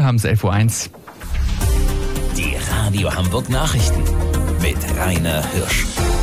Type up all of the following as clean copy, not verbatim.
haben es 11.01 Uhr. Die Radio Hamburg Nachrichten mit Rainer Hirsch.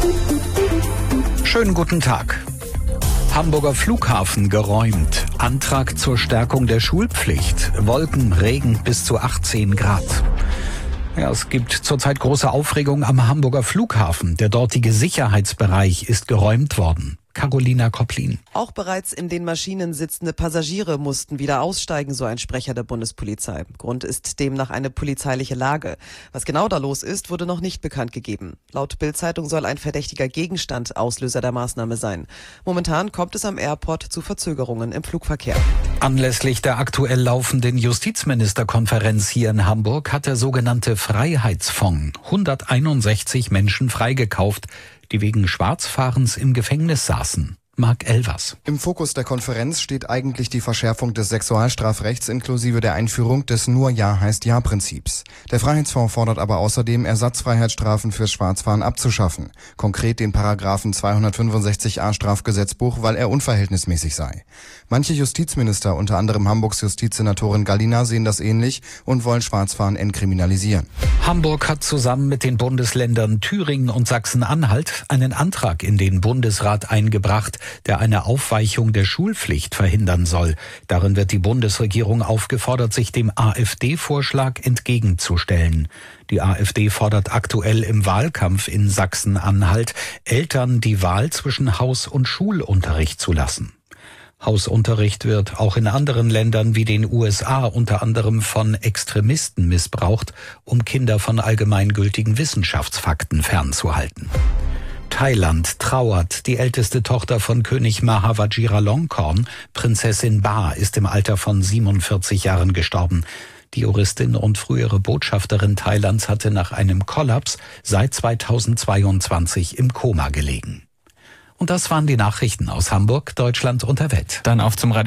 Schönen guten Tag. Hamburger Flughafen geräumt. Antrag zur Stärkung der Schulpflicht. Wolken, Regen bis zu 18 Grad. Ja, es gibt zurzeit große Aufregung am Hamburger Flughafen. Der dortige Sicherheitsbereich ist geräumt worden. Carolina Kopplin. Auch bereits in den Maschinen sitzende Passagiere mussten wieder aussteigen, so ein Sprecher der Bundespolizei. Grund ist demnach eine polizeiliche Lage. Was genau da los ist, wurde noch nicht bekannt gegeben. Laut Bild-Zeitung soll ein verdächtiger Gegenstand Auslöser der Maßnahme sein. Momentan kommt es am Airport zu Verzögerungen im Flugverkehr. Anlässlich der aktuell laufenden Justizministerkonferenz hier in Hamburg hat der sogenannte Freiheitsfonds 161 Menschen freigekauft, die wegen Schwarzfahrens im Gefängnis saßen. Marc Elvers. Im Fokus der Konferenz steht eigentlich die Verschärfung des Sexualstrafrechts inklusive der Einführung des Nur-Ja-heißt-Ja-Prinzips. Der Freiheitsfonds fordert aber außerdem, Ersatzfreiheitsstrafen fürs Schwarzfahren abzuschaffen. Konkret den Paragraphen 265a Strafgesetzbuch, weil er unverhältnismäßig sei. Manche Justizminister, unter anderem Hamburgs Justizsenatorin Gallina, sehen das ähnlich und wollen Schwarzfahren entkriminalisieren. Hamburg hat zusammen mit den Bundesländern Thüringen und Sachsen-Anhalt einen Antrag in den Bundesrat eingebracht, der eine Aufweichung der Schulpflicht verhindern soll. Darin wird die Bundesregierung aufgefordert, sich dem AfD-Vorschlag entgegenzustellen. Die AfD fordert aktuell im Wahlkampf in Sachsen-Anhalt, Eltern die Wahl zwischen Haus- und Schulunterricht zu lassen. Hausunterricht wird auch in anderen Ländern wie den USA unter anderem von Extremisten missbraucht, um Kinder von allgemeingültigen Wissenschaftsfakten fernzuhalten. Thailand trauert. Die älteste Tochter von König Maha Vajiralongkorn, Prinzessin Ba, ist im Alter von 47 Jahren gestorben. Die Juristin und frühere Botschafterin Thailands hatte nach einem Kollaps seit 2022 im Koma gelegen. Und das waren die Nachrichten aus Hamburg, Deutschland und der Welt. Dann auf zum Radio.